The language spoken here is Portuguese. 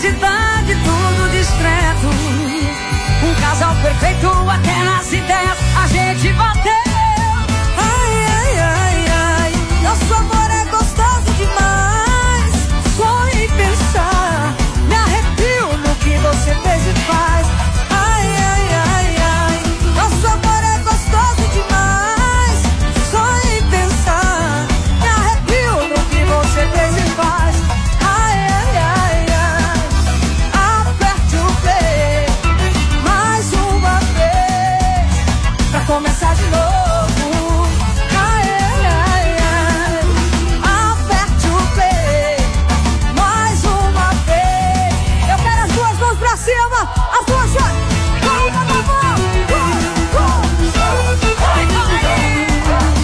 simplicidade, tudo discreto. Um casal perfeito até nas ideias, a gente bateu. Ai, ai, ai, ai, eu sou